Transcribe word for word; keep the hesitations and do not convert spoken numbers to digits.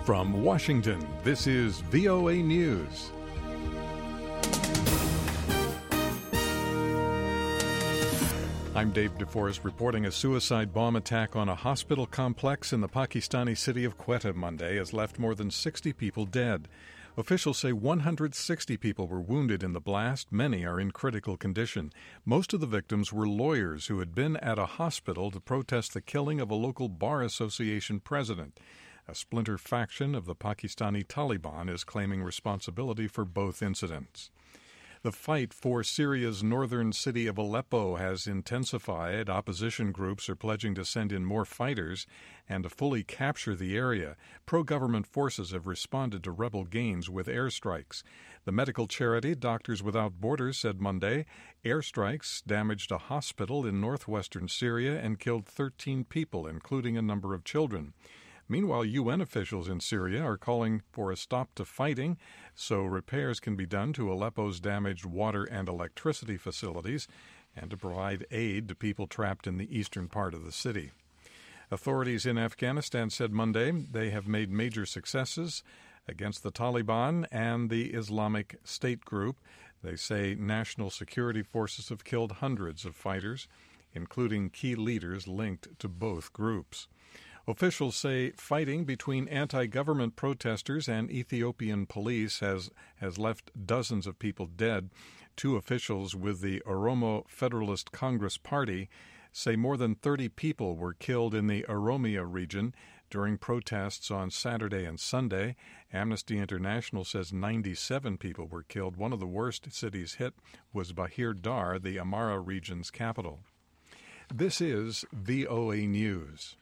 From Washington, this is V O A News. I'm Dave DeForest reporting a suicide bomb attack on a hospital complex in the Pakistani city of Quetta Monday has left more than sixty people dead. Officials say one hundred sixty people were wounded in the blast. Many are in critical condition. Most of the victims were lawyers who had been at a hospital to protest the killing of a local bar association president. A splinter faction of the Pakistani Taliban is claiming responsibility for both incidents. The fight for Syria's northern city of Aleppo has intensified. Opposition groups are pledging to send in more fighters and to fully capture the area. Pro-government forces have responded to rebel gains with airstrikes. The medical charity Doctors Without Borders said Monday airstrikes damaged a hospital in northwestern Syria and killed thirteen people, including a number of children. Meanwhile, U N officials in Syria are calling for a stop to fighting so repairs can be done to Aleppo's damaged water and electricity facilities and to provide aid to people trapped in the eastern part of the city. Authorities in Afghanistan said Monday they have made major successes against the Taliban and the Islamic State group. They say national security forces have killed hundreds of fighters, including key leaders linked to both groups. Officials say fighting between anti-government protesters and Ethiopian police has, has left dozens of people dead. Two officials with the Oromo Federalist Congress Party say more than thirty people were killed in the Oromia region during protests on Saturday and Sunday. Amnesty International says ninety-seven people were killed. One of the worst cities hit was Bahir Dar, the Amara region's capital. This is V O A News.